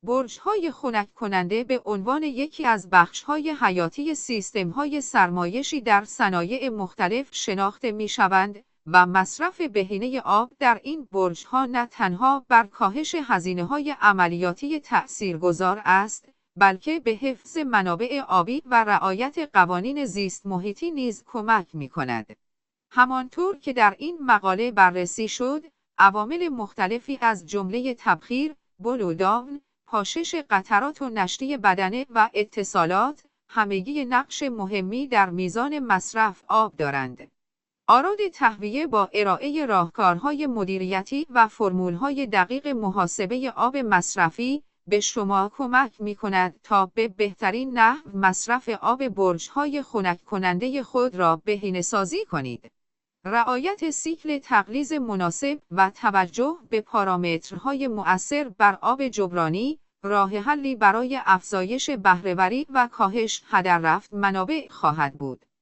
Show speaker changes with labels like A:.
A: برج‌های خنک کننده به عنوان یکی از بخش‌های حیاتی سیستم‌های سرمایشی در صنایع مختلف شناخته می‌شوند و مصرف بهینه آب در این برج‌ها نه تنها بر کاهش هزینه‌های عملیاتی تأثیرگذار است، بلکه به حفظ منابع آبی و رعایت قوانین زیست محیطی نیز کمک می‌کند. همانطور که در این مقاله بررسی شد، عوامل مختلفی از جمله تبخیر، بلوداون، پاشش قطرات و نشتی بدنه و اتصالات، همگی نقش مهمی در میزان مصرف آب دارند. آراد تهویه با ارائه راهکارهای مدیریتی و فرمولهای دقیق محاسبه آب مصرفی به شما کمک می‌کند تا به بهترین نحو مصرف آب برج‌های خنک کننده خود را بهینه‌سازی کنید. رعایت سیکل تغلیظ مناسب و توجه به پارامترهای مؤثر بر آب جبرانی، راه حلی برای افزایش بهره‌وری و کاهش هدر رفت منابع خواهد بود.